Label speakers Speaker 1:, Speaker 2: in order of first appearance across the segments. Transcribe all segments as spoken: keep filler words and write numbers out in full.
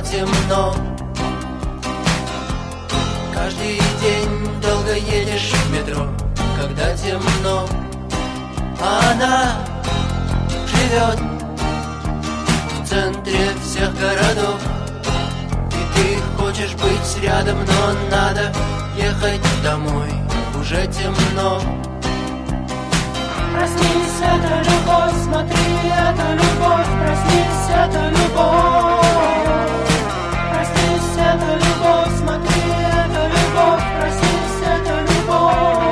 Speaker 1: темно. Каждый день долго едешь в метро, когда темно. Она живет в центре всех городов, и ты хочешь быть рядом, но надо ехать домой, уже темно.
Speaker 2: Проснись, это любовь, смотри, это любовь, проснись, это любовь. Проснись, это любовь, смотри, это любовь, проснись, это любовь.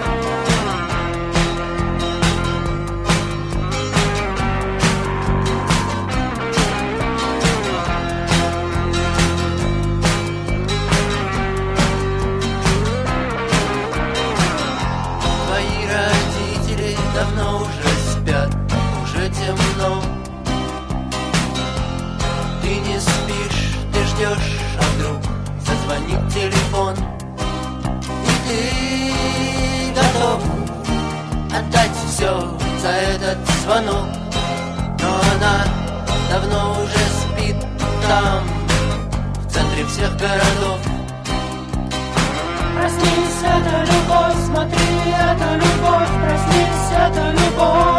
Speaker 1: Твои родители давно уже спят, уже темно. Ты не спишь, ты ждешь, а вдруг зазвонит телефон, и ты готов отдать все за этот звонок. Но она давно уже спит там, в центре всех городов.
Speaker 2: Проснись, это любовь, смотри, это любовь, проснись, это любовь.